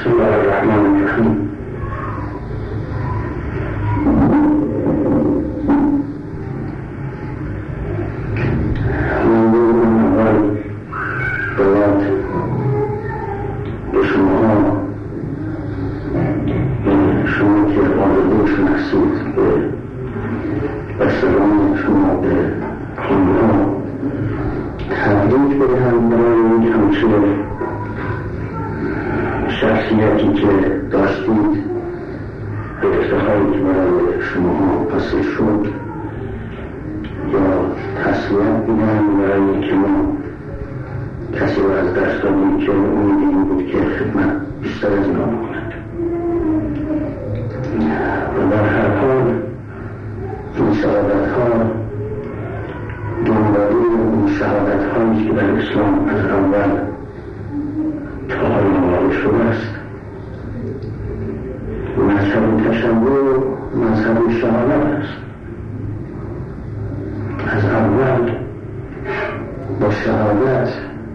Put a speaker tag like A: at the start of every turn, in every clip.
A: بسم الله الرحمن الرحیم. شما که آرزو شناسید به بسران شما به خانها تبریک بدهم برای این همچه شخصیتی که داشتید به افتخاری که برای شما حاصل شد یا تسلیت بدهم برای که ما کسی رو از دست دادیم که امید این بود که خدمت بیشتر از اینا بکند و در هر حال این شهادت ها دنبالی اون شهادت هایی که در اسلام از اول تا حال واقع شده است. مذهب تشبه مذهب شهادت است. از اول با شهادت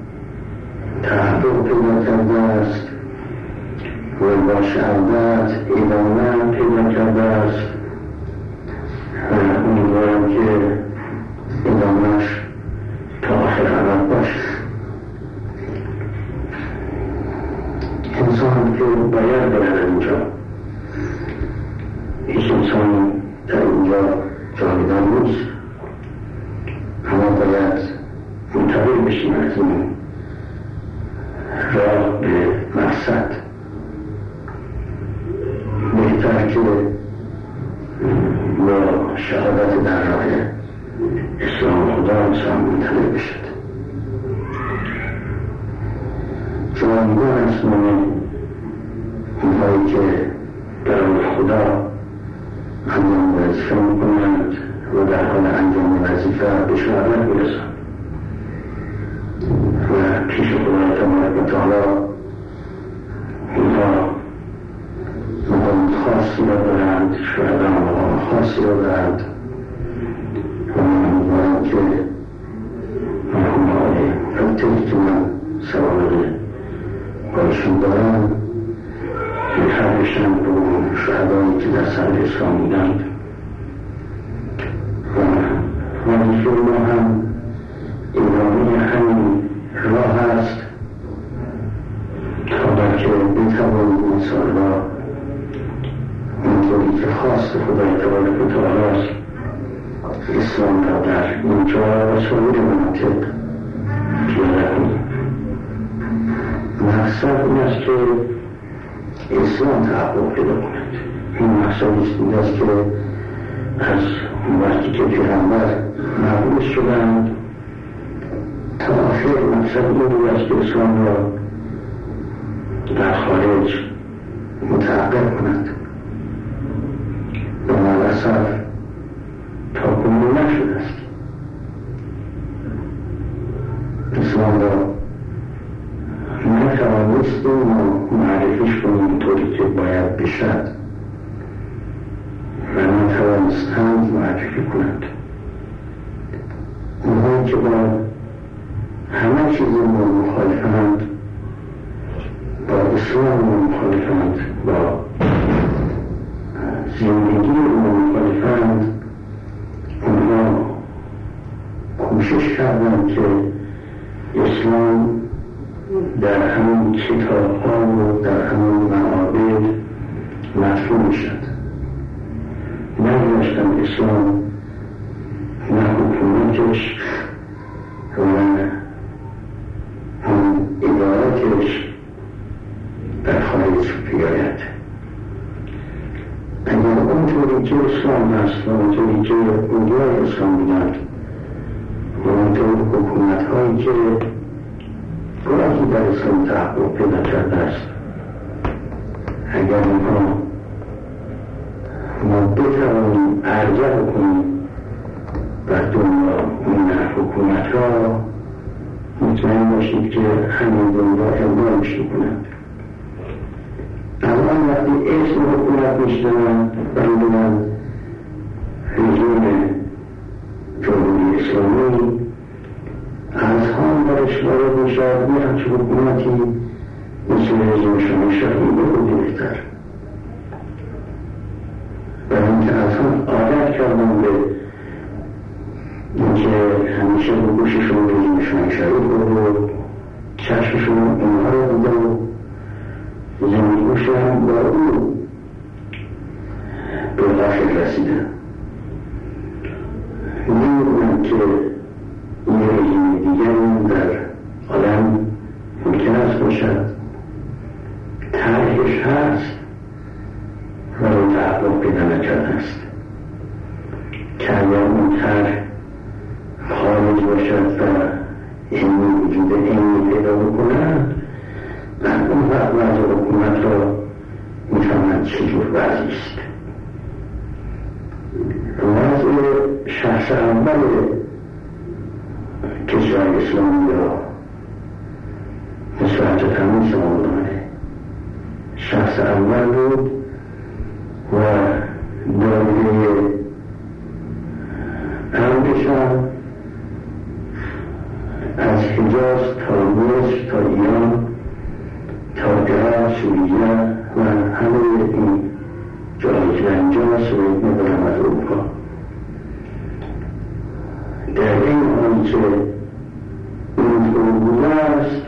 A: تحقق پیدا کرده است و با شهادت ادامه پیدا کرده است و امیدوارم که ادامهش تا آخر ابد باشه. انسان که باید برد اینجا، هیچ انسانی در اینجا جاودان نیست، همه باید منتقل بشیم از این راه به مقصد. بهتر که با شهادت در راه اسلام خدا انسان منتقل بشد. جایگاه است اونهایی که برای خدا انجام وظیفه میکنند و در حال انجام وظیفه به شهادت برسند و پیش خدا تبارک و تعالی اونها مقام خاصی را دارند، شهدا مقام خاصی را دارند و من امیدوارم که مرحوم‌های رابطه‌ای که من سوابق باشون دارم بهتر بشن به اون شهدایی که در سر اسلام بودند و وظیفه ما هم ادامه همین راه است تا بلکه بتوانیم این سالها اونطوری که خواست خدای تبارک و تعالی است اسلام را در اینجا و سایر مناطق پیاده کنیم. مقصد این است که اسلام تحقق پیدا کند. این مقصد این است که از وقتی که پیغمبر مبعوث شدند تا آخر مقصد این است که اسلام را در خارج متحقق کند. و للاسف تا کنون نشده است. اسلام را نتوانستیم و معرفیش کنیم طوری که باید بشد و نتوانستند معرفی کنند. اونهایی که با همه چیز ما مخالفند، با اسلام ما مخالفند، با زندگی ما مخالفند، اونها کوشش کردند که اسلام در همون کتاب ها و در همون معابد مطلوب شد. نگذاشتن اسلام نه حکومتش و هم ادارتش در خارج بیاید. اگر اونطوری که اسلام هست و اونطوری که اولیای اسلام بودند و اونطوری حکومت هایی که گاهی در اسلام تحقق پیدا کرده است، اگر اونها ما بتوانیم ارجع کنیم بر دنیا اون حکومت را، مطمئن باشید که همین دنیا اقدامش میکنند. الان وقتی اسم حکومت میشنوند برمیدونن رژیم جمهوری اسلامی از هم برش وارد میشود، یه همچه حکومتی مثل مثل رژیم شاهی بود بهتر. برای اینکه اصلا عادت کردم به اینکه همیشه به گوششون رژیم شاهی بود و چشمشون اونها رو دیده و زندگیشون با او به غافل رسیدن. نمیدونم که یه رژیم دیگر در عالم ممکن است باشد، طرحش هست ولی تحقق پیدا نکرده است که اگر اون طرح خارج باشد و علمی وجود علمی پیدا بکنند، من اون وقت وضع حکومت را میفهمند چجور وضعی است. وضع شخص اول کشور اسلامی را نسبت تمیز آمدانه شخص اول بود و دایره امرشان از حجاز تا مصر تا ایران تا عراق، سوریه و همه این جایی که اینجاست و ندارم از اروپا. در این حال که این بوده است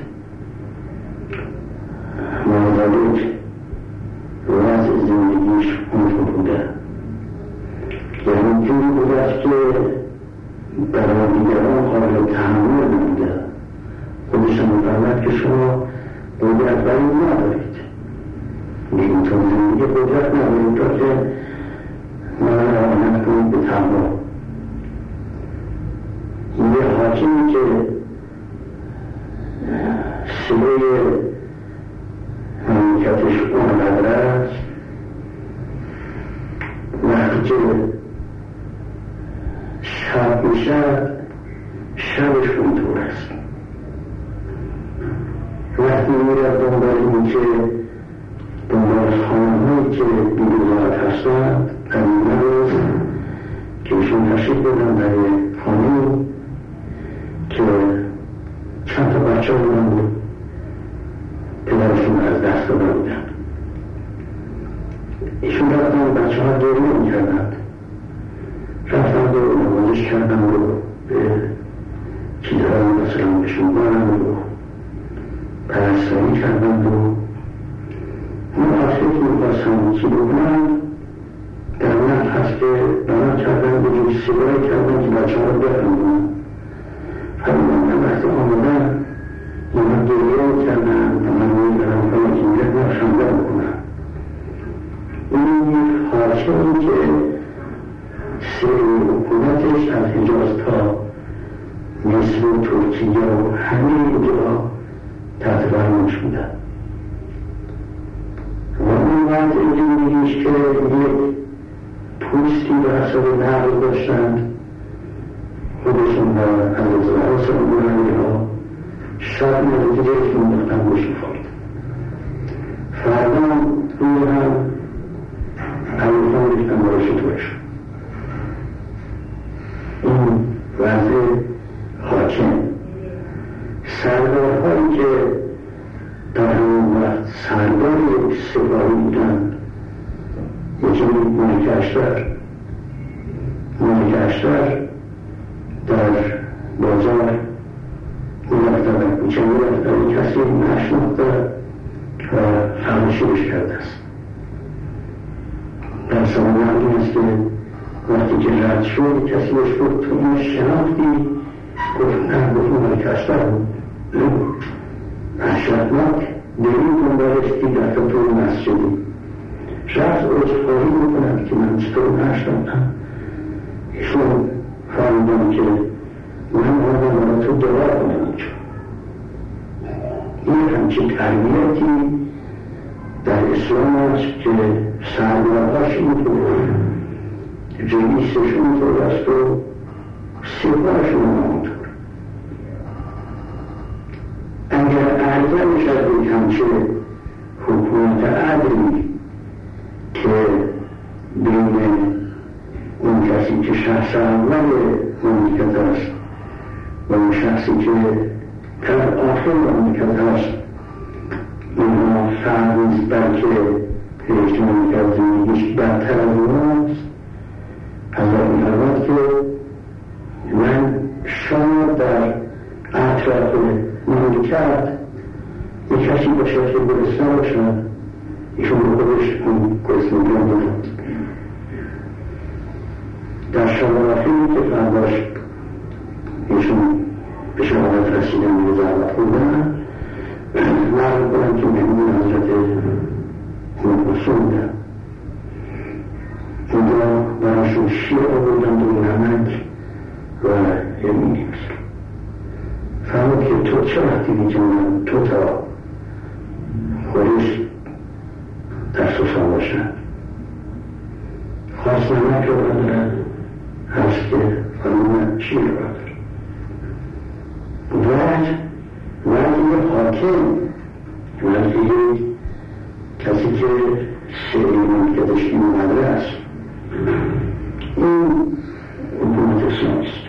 A: مازالک وضع زندگیش اونطور بوده، یعنی جوری بوده است که برای دیگران قابل تحمل نبوده. خودشان می‌فهمد که شما قدرت بر این ندارید، اینطور زندگی قدرت ندارید تا که من آمد کنید به تحمل. یه حاکمی که سلوی مملکتش اونقدر است، وقتی که شب میشد شبش اونطور است. وقتی میرد دنبال این که دنبال خانهایی که بی‌گذارت هستند در این روز که ایشون تشریف بدن در خانه که چند تا بچه بودن بود، پدرشون از دست داده بودن. ایشون رفتن بچه ها گریه میکردند، رفتن و نوازش کردن و به چیزهای مثلا بهشون بارند و پرستاری کردند و اون آخری که میخواستن چی بکنن در وقت هست که بنا کردن به جوی سیگاری کردن که بچه ها رو بخندن. فرمودن وقتی آمدن اونا گریه کردن و من میگرم کنم که میگرد نشانده بکنن. این یک حاکمی که سری حکومتش از حجاز تا مصر و ترکیه و همه اینجا تحت فرمانش بودن و اون وقت زندگیش که یک پوستی به حساب نقل داشتند، خودشون و از حاصل بودنی ها شب نزدیکش مندختن گوش می‌خورد. فردا روی هم علیفان ریختن برای شطورش. این وضع حاکم. سردارهایی که در همون وقت سردار یک سپاهی بودن، یکی ملک اشتر در بازار میرفته در کوچه میرفته، کسی نشناخته و فرمشیش کرده است. در سامانه این است که وقتی که رد شد کسی بهش گفت تو این شناختی؟ گفت نه، گفت ملک اشتر بود. وحشتناک دلیل دنبالش دید در طور مسجدی رفت عذرخواهی بکنند که من چطور نشناختم. ایشون فرمودن که من آمدم برای تو دعا کنم. این همچین تربیتی در اسلام است که سردارهاش اینطور، رئیسشون اینطور است و سپاهشون همونطور. اگر ارزه میشد بود همچه حکومت عدلی که بین اون کسی که شخص اول مملکت است و اون شخصی که در آخر مملکت است، اون تنها فرد نیست بلکه اجتماعی از زندگیش بدتر از اوناست. حضرت می‌فرماید که من شاید در اطراف مملکت یک کسی باشه که گرسنه باشد، ایشون به خودش اون گرسنگی رو بدهد. در شمارافی که فرداش ایشون به شهادت رسیدن به زحمت خوندن نقل کنن که مهمون حضرت رسول بودن. اونجا براشون شیر آوردن و نمک و یمینی مثل فرمود که تو چه وقتی میتونم تو تا خودش در سوسان باشن خواست نمک رو بردارن هست که فرمود شیر رو بردارن وقتی حاکم وقتی کسی که شعری که داشتی اومده است این حکومت اسلامی است.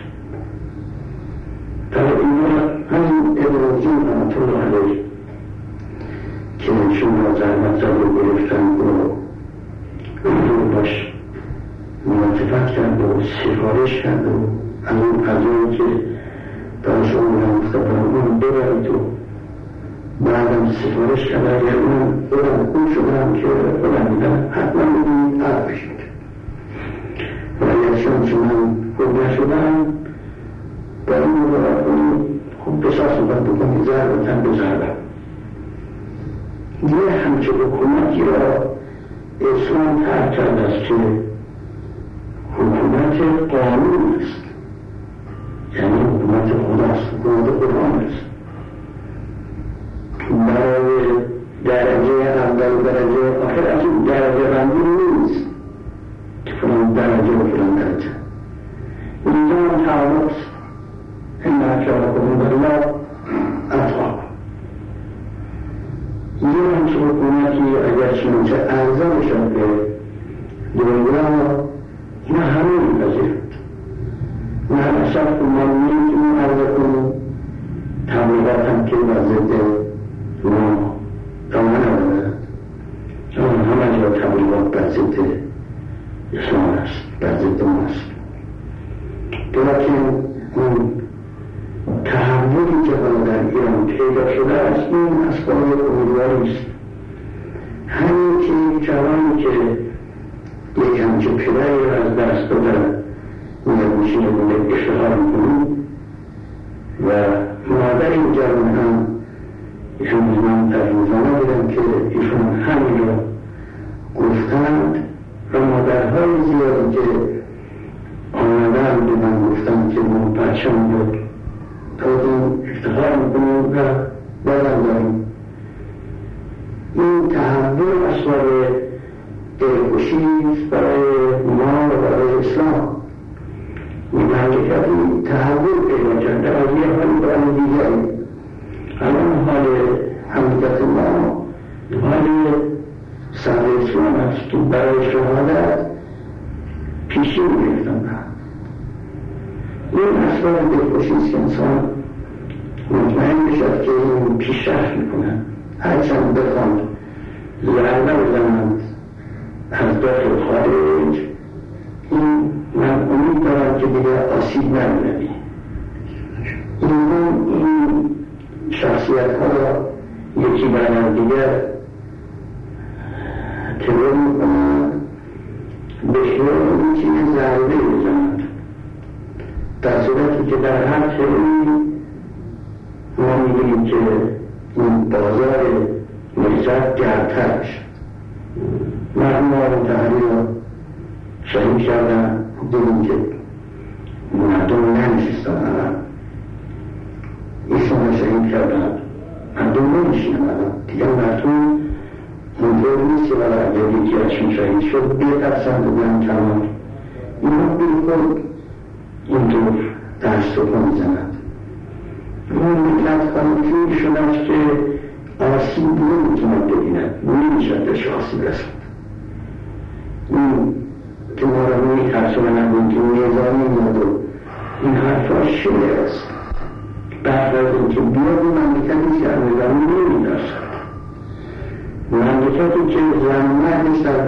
A: در اینا همین ابرازی رحمت الله علیه که چون را زحمت زد و گرفتن و اون باش مناطفت کرد و سفارش کرد و از اون قضایی که برای شما گفته اون ببرید و بعدم سفارش کرد اگر اون خوب شدم که خودم میدن حتما بودیم حرف بشید و اگر چون خوب نشدم با این مبارد کنیم خوب بساس بودم بکنی ضربتن بزربم. یه همچه حکومتی را اسلام ترک کرد است که حکومت قانون است، یعنی حکومت خداست، حکومت قرآن است. برای درجه اول و درجه آخر از این درجه بندی نیست که فلان درجه و فلان درجه. اینجا هم تعامل این اکرامکم بالله اتقاکم. یه همچه حکومتی اگر چنانچه ارزان شد به دنیا اینا همه میپذیرند. نه اصلا ما نمیتونیم عرضه کنیم تبلیغات هم که بر ضد ما دامن آورد، چون همه جا تبلیغات بر ضد اسلام است، بر ضد ما است. لیکن اون تحولی که حالا در ایران پیدا شده است این اسباب امیدواری است. همین که جوانی که یک همچه پدری را از دست دادن میشینه بوده اشتهار میکنیم و مادر این جوان هم ایشون من تجربه دیدم که ایشون همین را گفتند و مادرهای زیادی که آمدن به من گفتند که من بچه‌م بود دادیم افتخار میکنیم و بادم داریم. این تحول اسباب دلخوشی است برای ما و برای اسلام. این مملکتی تحول پیدا کرده از یه حالی برای دیگری. الان حال مملکت ما حال صدر اسلام است که برای شهادت پیشین گرفتن. این اسباب دلخوشی است که انسان مطمئن بشد که این پیشرفت میکنن. هرچند بخواند ضربه بزنند از داخل خارج این من امید دارم که دیگه آسیب نمی‌رود. این شخصیت ها را یکی بعد دیگر ترور میکنند به شروع این چیز ضربه بزنند در صورتی که در هر تروری ما می‌بینیم که این بازار نجات گردتر میشه. مرحوم آقای طاهری را شهید کردن، دیدیم که مردم ننشستن الان ایشون را شهید کردن، مردم نمیشینن الان دیگر مردم منطور نیست که برای یکی ازشون شهید شد بترسند و برن تمام اینا بالکل اینطور دست و پا میزنند. اون ملت خانمجوری شدند که آسیب نمیتوند ببیند، نمیشد بهش آسیب رسد. این که ما را میترسونند که نظامی میاد و این حرفا شده است. بعد از اینکه بیاد این مملکتی که از نظامی نمیترسد حرکتی که زحمت نیست در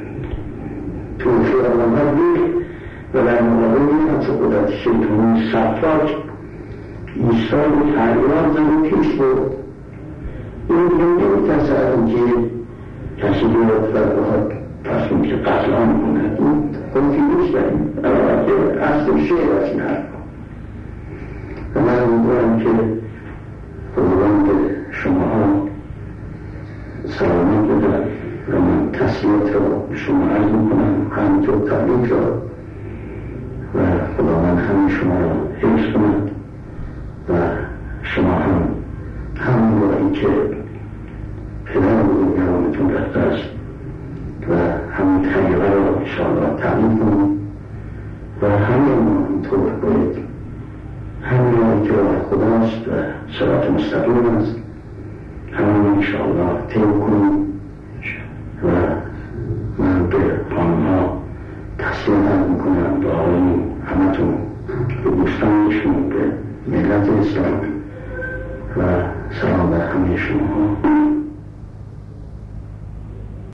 A: توفیق آنها دید و در مقابل نفس قدرت شیطانی صفاک ایستاد و فریاد زد و پیش برد. این دیگه نمیترسه از اینکه کسی بیاد و بخواد تصمیم که قتل آن کند. این کنفیوز داریم البته اصل شعر از این حرف و من امیدوارم که خداوند به شماها سلامت بدن و من تسلیت را به شما عرض میکنم، همینطور تبریک را و خداوند همه شما را حفظ کند و شما هم همون راهی که پدر بزرگوارتون رفته است و همون طریقه را انشاءالله تعلیم کنید و همه ما اینطور باید همین راهی که راه خداست و صراط مستقیم است همون انشاءالله طی کنید و من به آنها تسلیم عرض میکنم به آقایون همتون، به دوستانشون، به ملت اسلام و سلام بر همه شما.